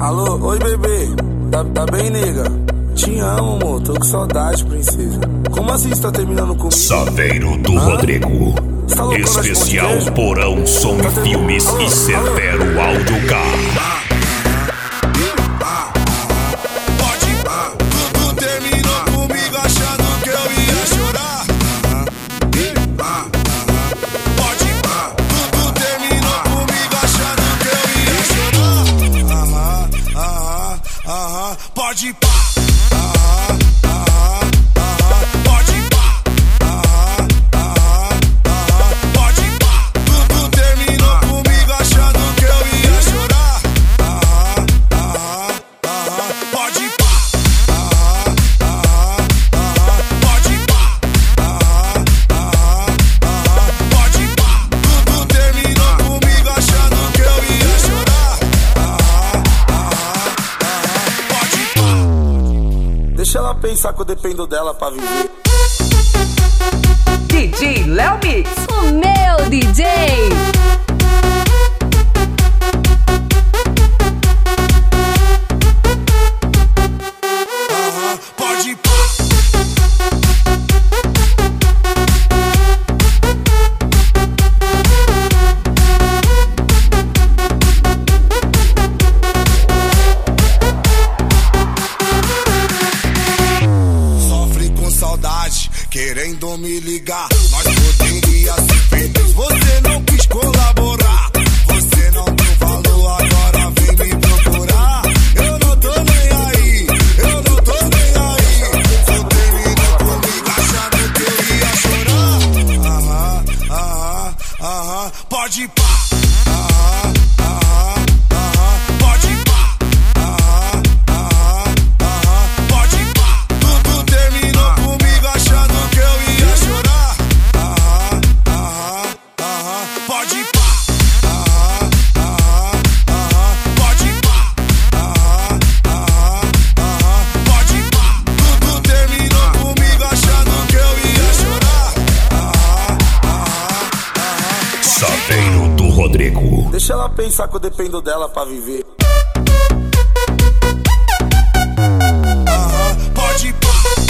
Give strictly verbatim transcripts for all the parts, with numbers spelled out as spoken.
Alô, oi bebê, tá, tá bem, nega? Te amo, amor, tô com saudade, princesa. Como assim você tá terminando comigo? Saveiro do ah? Rodrigo. Tá especial Porão Som tá Filmes alô, e Severo Áudio K. Pode pá, ah, ah, ah, ah, pode pá, ah, ah, ah, pode pá. Tudo terminou comigo achando que eu ia chorar. Ah, ah, ah, pode pá, ah, ah, ah, pode pá, ah, ah, ah, pode pá. Tudo terminou comigo achando que eu ia chorar. Ah, ah, ah, pode pá. Deixa ela pensar que eu dependo dela pra viver. D J Léo Mix, o meu D J. Uh-huh, pode pá. Querendo me ligar, nós poderia ser feitos. Você não quis colaborar, você não deu valor, agora vem me procurar. Eu não tô nem aí, eu não tô nem aí. Você terminou comigo achando que eu ia chorar. Aham, aham, aham, pode pá. Aham, aham, aham, pode pá. Aham, aham, aham, pode pá. Tudo terminou comigo achando pode pá, ah, ah, ah, pode pá, ah, ah, ah, pode pá. Tudo terminou comigo achando que eu ia chorar. Ah, ah, ah, Saveiro do Rodrigo. Deixa ela pensar que eu dependo dela pra viver. Ah, pode pá.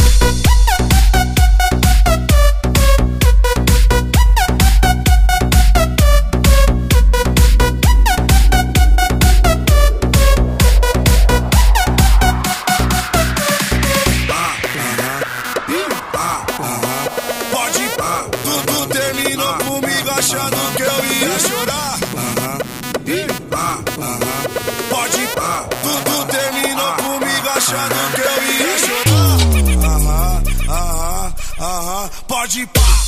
Pode pá, tudo terminou comigo achando que eu ia chorar. Pode pá, tudo terminou comigo achando que eu ia chorar. Pode pá.